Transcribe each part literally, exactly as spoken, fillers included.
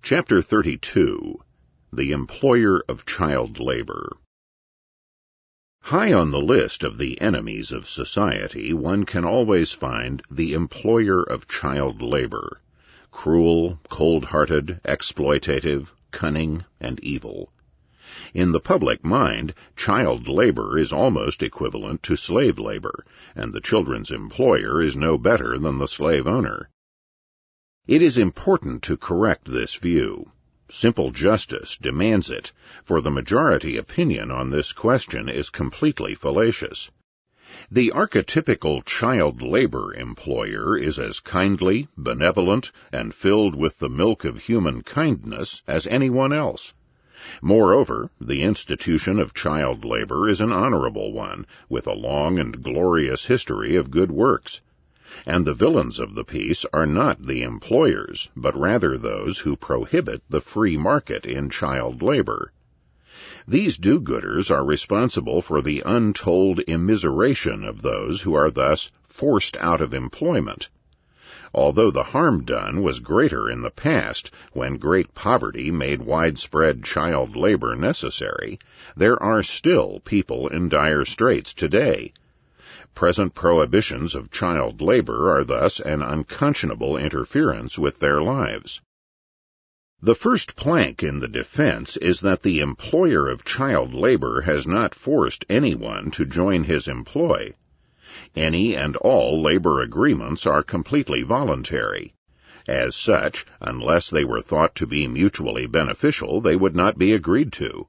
Chapter thirty-two. The Employer of Child Labor. High on the list of the enemies of society, one can always find the employer of child labor. Cruel, cold-hearted, exploitative, cunning, and evil. In the public mind, child labor is almost equivalent to slave labor, and the children's employer is no better than the slave owner. It is important to correct this view. Simple justice demands it, for the majority opinion on this question is completely fallacious. The archetypical child labor employer is as kindly, benevolent, and filled with the milk of human kindness as anyone else. Moreover, the institution of child labor is an honorable one, with a long and glorious history of good works. And the villains of the piece are not the employers, but rather those who prohibit the free market in child labor. These do-gooders are responsible for the untold immiseration of those who are thus forced out of employment. Although the harm done was greater in the past, when great poverty made widespread child labor necessary, there are still people in dire straits today. Present prohibitions of child labor are thus an unconscionable interference with their lives. The first plank in the defense is that the employer of child labor has not forced anyone to join his employ. Any and all labor agreements are completely voluntary. As such, unless they were thought to be mutually beneficial, they would not be agreed to.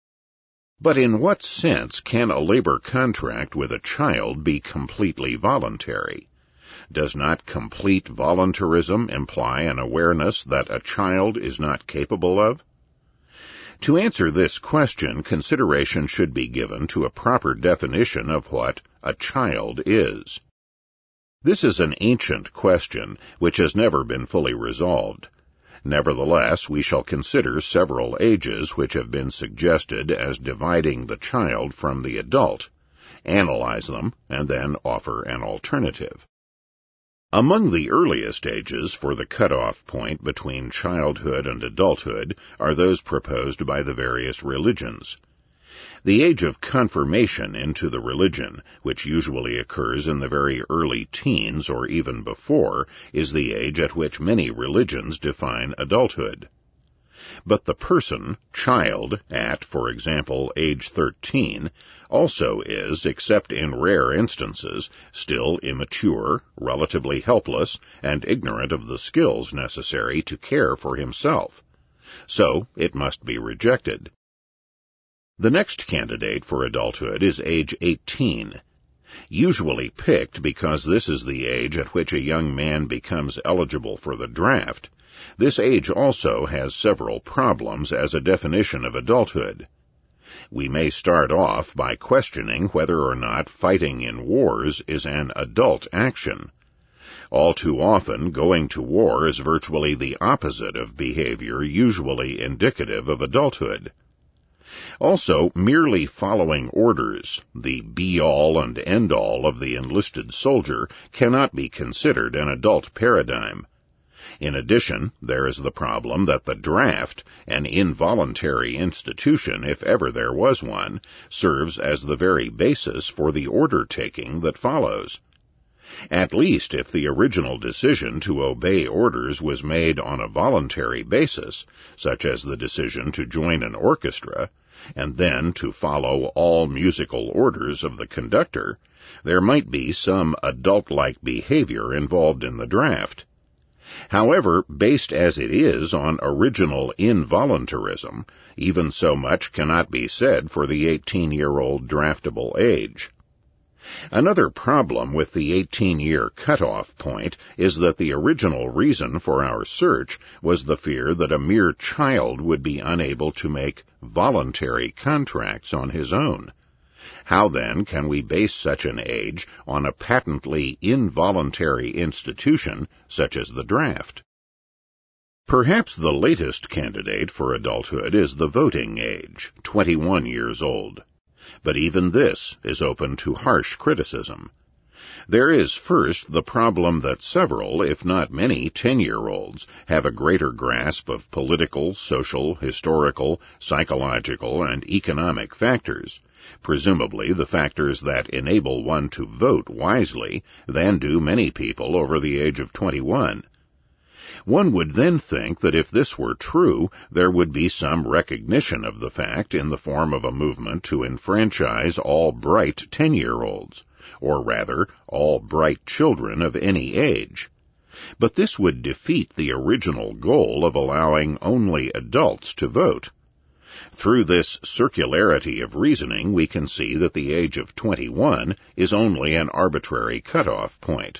But in what sense can a labor contract with a child be completely voluntary? Does not complete voluntarism imply an awareness that a child is not capable of? To answer this question, consideration should be given to a proper definition of what a child is. This is an ancient question which has never been fully resolved. Nevertheless, we shall consider several ages which have been suggested as dividing the child from the adult, analyze them, and then offer an alternative. Among the earliest ages for the cutoff point between childhood and adulthood are those proposed by the various religions. The age of confirmation into the religion, which usually occurs in the very early teens or even before, is the age at which many religions define adulthood. But the person, child, at, for example, age thirteen, also is, except in rare instances, still immature, relatively helpless, and ignorant of the skills necessary to care for himself. So it must be rejected. The next candidate for adulthood is age eighteen, usually picked because this is the age at which a young man becomes eligible for the draft. This age also has several problems as a definition of adulthood. We may start off by questioning whether or not fighting in wars is an adult action. All too often, going to war is virtually the opposite of behavior usually indicative of adulthood. Also, merely following orders, the be-all and end-all of the enlisted soldier, cannot be considered an adult paradigm. In addition, there is the problem that the draft, an involuntary institution if ever there was one, serves as the very basis for the order-taking that follows. At least if the original decision to obey orders was made on a voluntary basis, such as the decision to join an orchestra, and then to follow all musical orders of the conductor, there might be some adult-like behavior involved in the draft. However, based as it is on original involuntarism, even so much cannot be said for the eighteen-year-old draftable age. Another problem with the eighteen-year cutoff point is that the original reason for our search was the fear that a mere child would be unable to make voluntary contracts on his own. How, then, can we base such an age on a patently involuntary institution such as the draft? Perhaps the latest candidate for adulthood is the voting age, twenty-one years old. But even this is open to harsh criticism. There is first the problem that several, if not many, ten-year-olds have a greater grasp of political, social, historical, psychological, and economic factors, presumably the factors that enable one to vote wisely, than do many people over the age of twenty-one. One would then think that if this were true, there would be some recognition of the fact in the form of a movement to enfranchise all bright ten-year-olds, or rather, all bright children of any age. But this would defeat the original goal of allowing only adults to vote. Through this circularity of reasoning, we can see that the age of twenty-one is only an arbitrary cutoff point.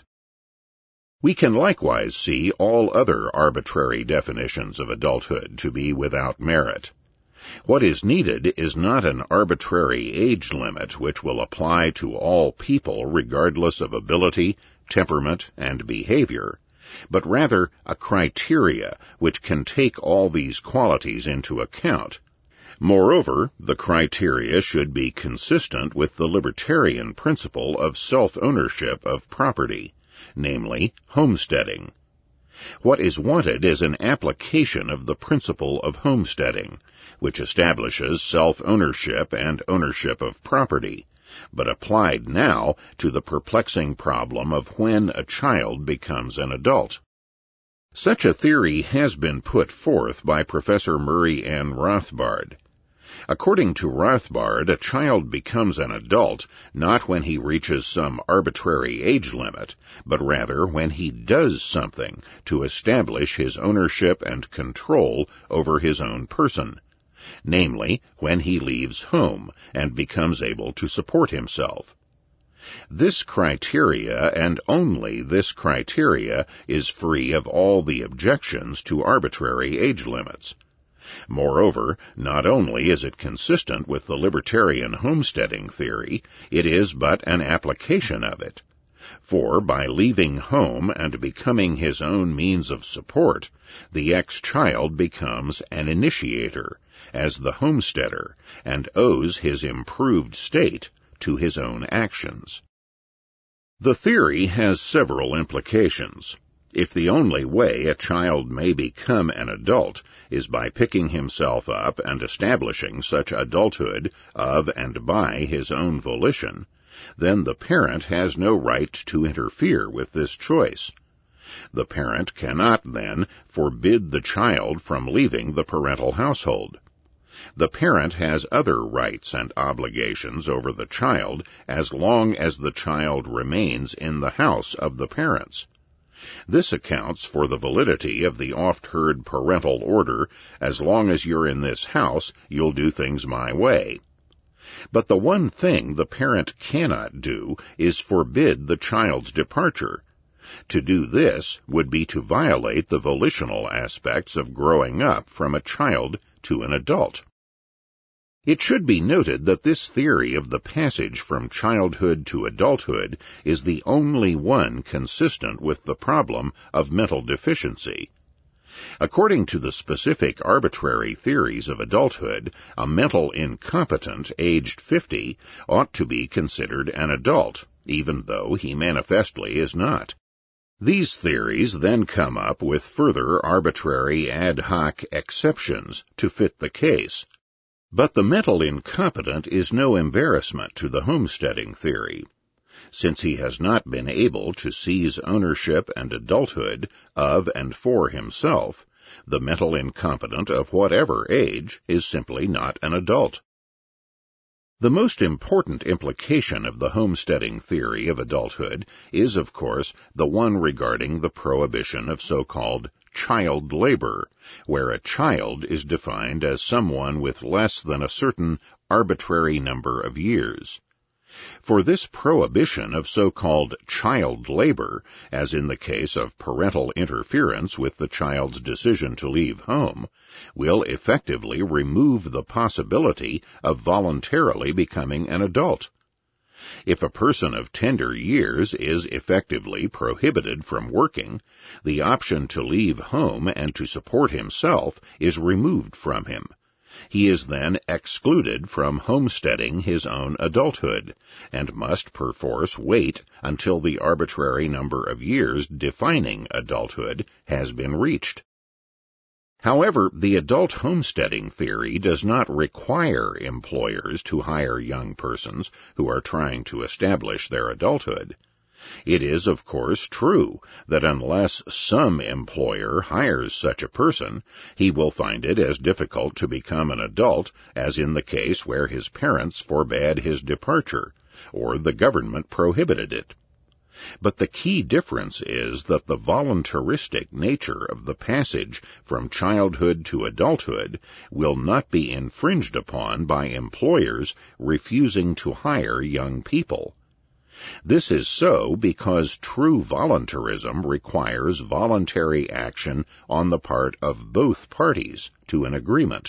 We can likewise see all other arbitrary definitions of adulthood to be without merit. What is needed is not an arbitrary age limit which will apply to all people regardless of ability, temperament, and behavior, but rather a criteria which can take all these qualities into account. Moreover, the criteria should be consistent with the libertarian principle of self-ownership of property, namely, homesteading. What is wanted is an application of the principle of homesteading, which establishes self-ownership and ownership of property, but applied now to the perplexing problem of when a child becomes an adult. Such a theory has been put forth by Professor Murray N. Rothbard. According to Rothbard, a child becomes an adult not when he reaches some arbitrary age limit, but rather when he does something to establish his ownership and control over his own person, namely, when he leaves home and becomes able to support himself. This criteria, and only this criteria, is free of all the objections to arbitrary age limits. Moreover, not only is it consistent with the libertarian homesteading theory, it is but an application of it. For by leaving home and becoming his own means of support, the ex-child becomes an initiator, as the homesteader, and owes his improved state to his own actions. The theory has several implications. If the only way a child may become an adult is by picking himself up and establishing such adulthood of and by his own volition, then the parent has no right to interfere with this choice. The parent cannot, then, forbid the child from leaving the parental household. The parent has other rights and obligations over the child as long as the child remains in the house of the parents. This accounts for the validity of the oft-heard parental order, as long as you're in this house, you'll do things my way. But the one thing the parent cannot do is forbid the child's departure. To do this would be to violate the volitional aspects of growing up from a child to an adult. It should be noted that this theory of the passage from childhood to adulthood is the only one consistent with the problem of mental deficiency. According to the specific arbitrary theories of adulthood, a mental incompetent aged fifty ought to be considered an adult, even though he manifestly is not. These theories then come up with further arbitrary ad hoc exceptions to fit the case. But the mental incompetent is no embarrassment to the homesteading theory, since he has not been able to seize ownership and adulthood of and for himself. The mental incompetent of whatever age is simply not an adult. The most important implication of the homesteading theory of adulthood is, of course, the one regarding the prohibition of so-called child labor, where a child is defined as someone with less than a certain arbitrary number of years. For this prohibition of so-called child labor, as in the case of parental interference with the child's decision to leave home, will effectively remove the possibility of voluntarily becoming an adult. If a person of tender years is effectively prohibited from working, the option to leave home and to support himself is removed from him, He is then excluded from homesteading his own adulthood, and must perforce wait until the arbitrary number of years defining adulthood has been reached. However, the adult homesteading theory does not require employers to hire young persons who are trying to establish their adulthood. It is, of course, true that unless some employer hires such a person, he will find it as difficult to become an adult as in the case where his parents forbade his departure, or the government prohibited it. But the key difference is that the voluntaristic nature of the passage from childhood to adulthood will not be infringed upon by employers refusing to hire young people. This is so because true voluntarism requires voluntary action on the part of both parties to an agreement.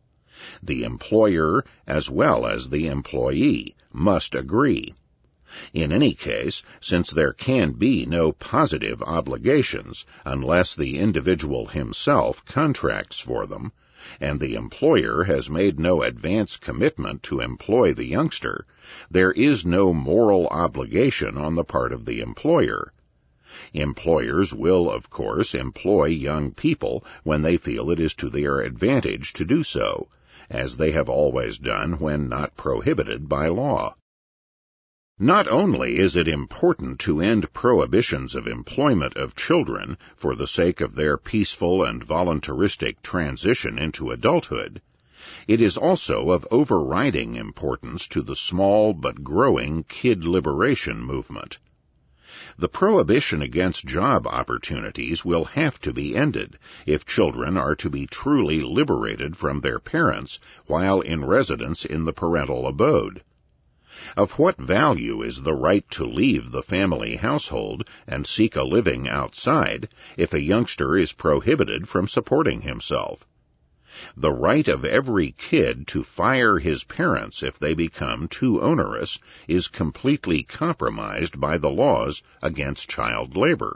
The employer as well as the employee must agree. In any case, since there can be no positive obligations unless the individual himself contracts for them, and the employer has made no advance commitment to employ the youngster, there is no moral obligation on the part of the employer. Employers will, of course, employ young people when they feel it is to their advantage to do so, as they have always done when not prohibited by law. Not only is it important to end prohibitions of employment of children for the sake of their peaceful and voluntaristic transition into adulthood, it is also of overriding importance to the small but growing kid liberation movement. The prohibition against job opportunities will have to be ended if children are to be truly liberated from their parents while in residence in the parental abode. Of what value is the right to leave the family household and seek a living outside if a youngster is prohibited from supporting himself? The right of every kid to fire his parents if they become too onerous is completely compromised by the laws against child labor.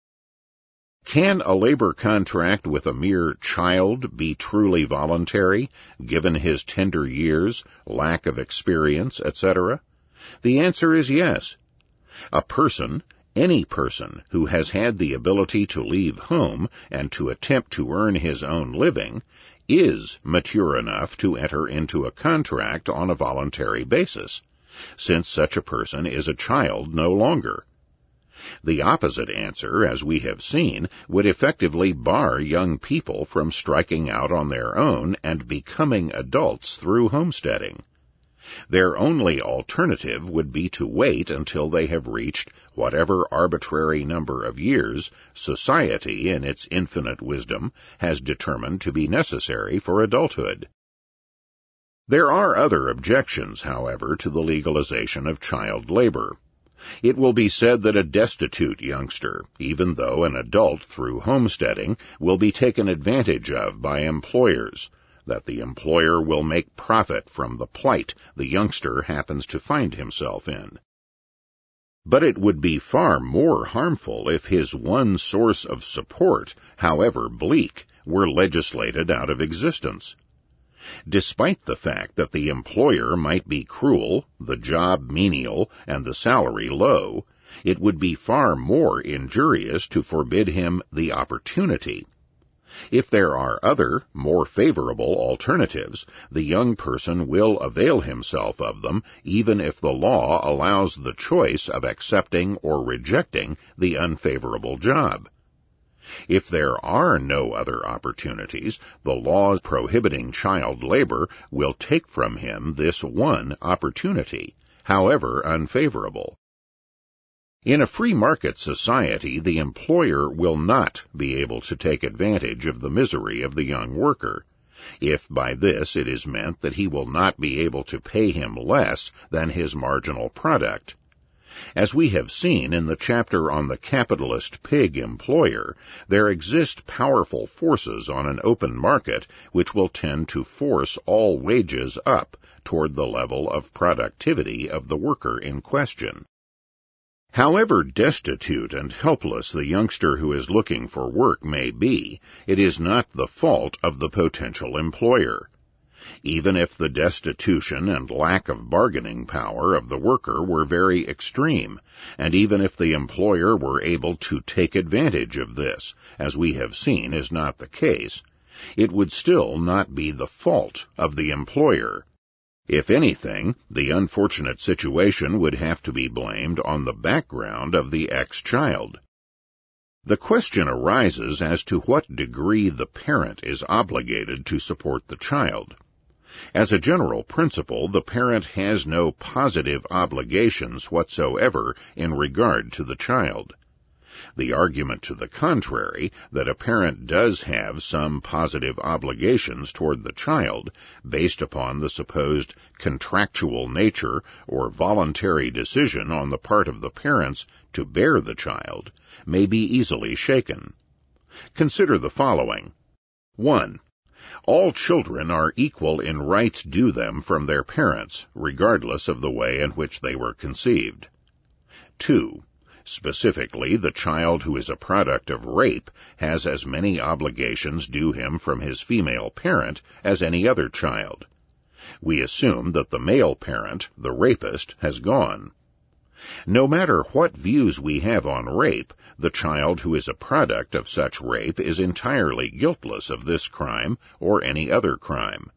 Can a labor contract with a mere child be truly voluntary, given his tender years, lack of experience, et cetera? The answer is yes. A person, any person, who has had the ability to leave home and to attempt to earn his own living, is mature enough to enter into a contract on a voluntary basis, since such a person is a child no longer. The opposite answer, as we have seen, would effectively bar young people from striking out on their own and becoming adults through homesteading. Their only alternative would be to wait until they have reached whatever arbitrary number of years society, in its infinite wisdom, has determined to be necessary for adulthood. There are other objections, however, to the legalization of child labor. It will be said that a destitute youngster, even though an adult through homesteading, will be taken advantage of by employers, that the employer will make profit from the plight the youngster happens to find himself in. But it would be far more harmful if his one source of support, however bleak, were legislated out of existence. Despite the fact that the employer might be cruel, the job menial, and the salary low, it would be far more injurious to forbid him the opportunity. If there are other, more favorable alternatives, the young person will avail himself of them, even if the law allows the choice of accepting or rejecting the unfavorable job. If there are no other opportunities, the laws prohibiting child labor will take from him this one opportunity, however unfavorable. In a free market society, the employer will not be able to take advantage of the misery of the young worker, if by this it is meant that he will not be able to pay him less than his marginal product. As we have seen in the chapter on the capitalist pig employer, there exist powerful forces on an open market which will tend to force all wages up toward the level of productivity of the worker in question. However destitute and helpless the youngster who is looking for work may be, it is not the fault of the potential employer. even if the destitution and lack of bargaining power of the worker were very extreme, and even if the employer were able to take advantage of this, as we have seen is not the case, it would still not be the fault of the employer. If anything, the unfortunate situation would have to be blamed on the background of the ex-child. The question arises as to what degree the parent is obligated to support the child. As a general principle, the parent has no positive obligations whatsoever in regard to the child. The argument to the contrary, that a parent does have some positive obligations toward the child, based upon the supposed contractual nature or voluntary decision on the part of the parents to bear the child, may be easily shaken. Consider the following. one. All children are equal in rights due them from their parents, regardless of the way in which they were conceived. two. Specifically, the child who is a product of rape has as many obligations due him from his female parent as any other child. We assume that the male parent, the rapist, has gone. No matter what views we have on rape, the child who is a product of such rape is entirely guiltless of this crime or any other crime.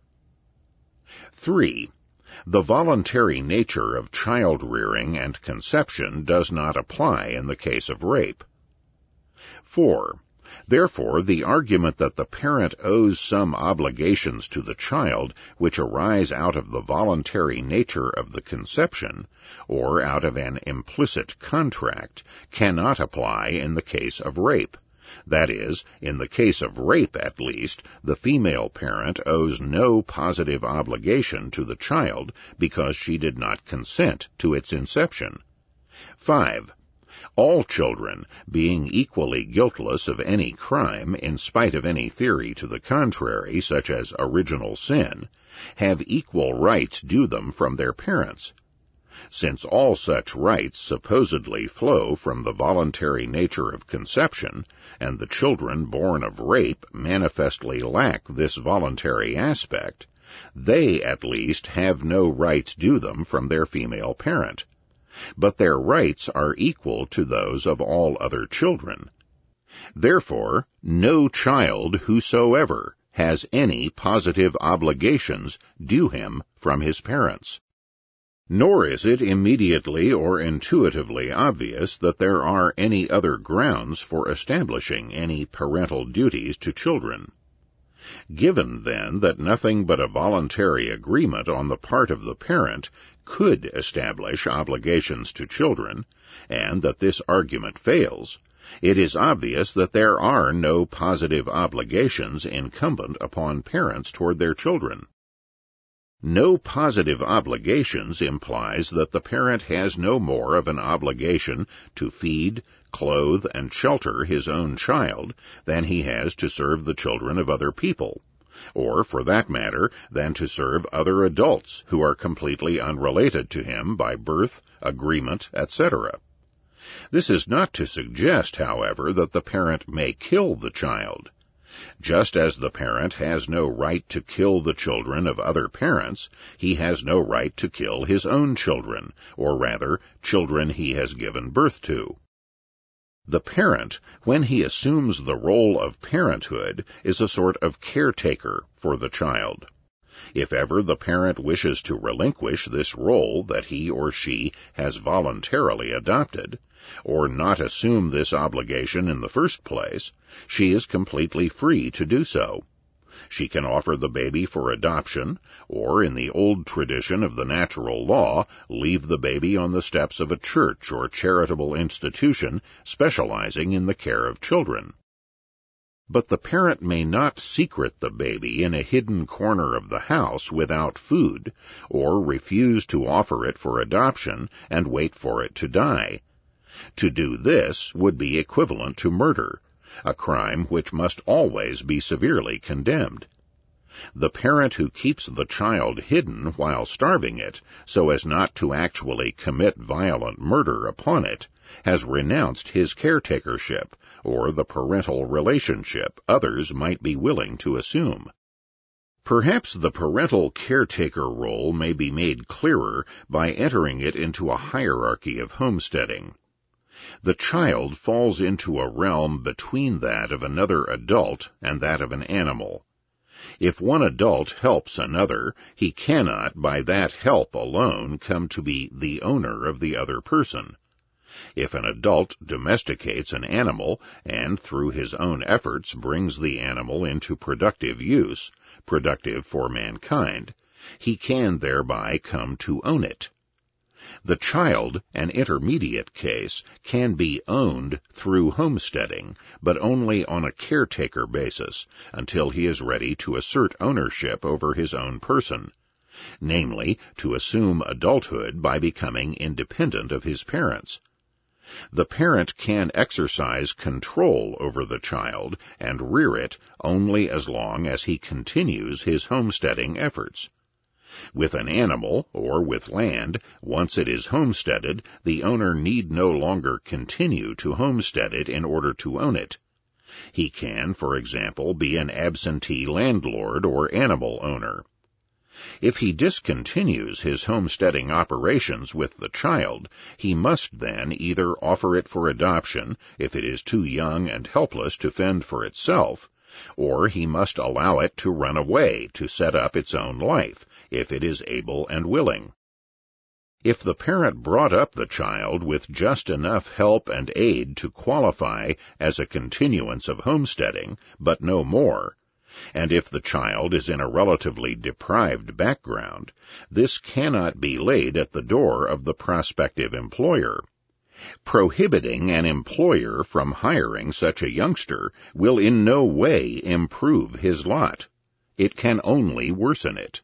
three. The voluntary nature of child-rearing and conception does not apply in the case of rape. four. Therefore, the argument that the parent owes some obligations to the child which arise out of the voluntary nature of the conception, or out of an implicit contract, cannot apply in the case of rape. That is, in the case of rape at least, the female parent owes no positive obligation to the child because she did not consent to its inception. five. All children, being equally guiltless of any crime in spite of any theory to the contrary, such as original sin, have equal rights due them from their parents. Since all such rights supposedly flow from the voluntary nature of conception, and the children born of rape manifestly lack this voluntary aspect, they at least have no rights due them from their female parent. But their rights are equal to those of all other children. Therefore, no child whosoever has any positive obligations due him from his parents. Nor is it immediately or intuitively obvious that there are any other grounds for establishing any parental duties to children. Given, then, that nothing but a voluntary agreement on the part of the parent could establish obligations to children, and that this argument fails, it is obvious that there are no positive obligations incumbent upon parents toward their children. No positive obligations implies that the parent has no more of an obligation to feed, clothe, and shelter his own child than he has to serve the children of other people, or, for that matter, than to serve other adults who are completely unrelated to him by birth, agreement, et cetera. This is not to suggest, however, that the parent may kill the child. Just as the parent has no right to kill the children of other parents, he has no right to kill his own children, or rather, children he has given birth to. The parent, when he assumes the role of parenthood, is a sort of caretaker for the child. If ever the parent wishes to relinquish this role that he or she has voluntarily adopted, or not assume this obligation in the first place, she is completely free to do so. She can offer the baby for adoption, or, in the old tradition of the natural law, leave the baby on the steps of a church or charitable institution specializing in the care of children. But the parent may not secret the baby in a hidden corner of the house without food, or refuse to offer it for adoption and wait for it to die. To do this would be equivalent to murder, a crime which must always be severely condemned. The parent who keeps the child hidden while starving it, so as not to actually commit violent murder upon it, has renounced his caretakership, or the parental relationship others might be willing to assume. Perhaps the parental caretaker role may be made clearer by entering it into a hierarchy of homesteading. The child falls into a realm between that of another adult and that of an animal. If one adult helps another, he cannot, by that help alone, come to be the owner of the other person. If an adult domesticates an animal, and through his own efforts brings the animal into productive use, productive for mankind, he can thereby come to own it. The child, an intermediate case, can be owned through homesteading, but only on a caretaker basis, until he is ready to assert ownership over his own person, namely, to assume adulthood by becoming independent of his parents. The parent can exercise control over the child and rear it only as long as he continues his homesteading efforts. With an animal, or with land, once it is homesteaded, the owner need no longer continue to homestead it in order to own it. He can, for example, be an absentee landlord or animal owner. If he discontinues his homesteading operations with the child, he must then either offer it for adoption, if it is too young and helpless to fend for itself, or he must allow it to run away to set up its own life, if it is able and willing. If the parent brought up the child with just enough help and aid to qualify as a continuance of homesteading, but no more, and if the child is in a relatively deprived background, this cannot be laid at the door of the prospective employer. Prohibiting an employer from hiring such a youngster will in no way improve his lot. It can only worsen it.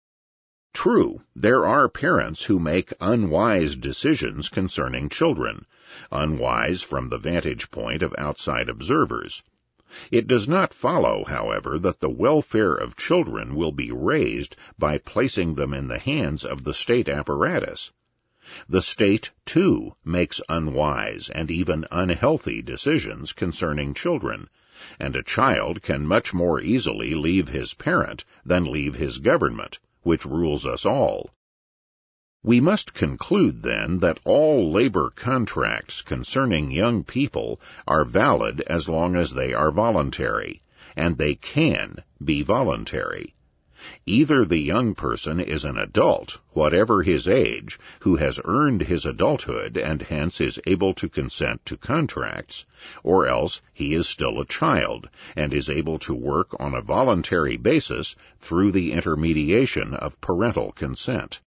True, there are parents who make unwise decisions concerning children, unwise from the vantage point of outside observers. It does not follow, however, that the welfare of children will be raised by placing them in the hands of the state apparatus. The state, too, makes unwise and even unhealthy decisions concerning children, and a child can much more easily leave his parent than leave his government, which rules us all. We must conclude, then, that all labor contracts concerning young people are valid as long as they are voluntary, and they can be voluntary. Either the young person is an adult, whatever his age, who has earned his adulthood and hence is able to consent to contracts, or else he is still a child and is able to work on a voluntary basis through the intermediation of parental consent.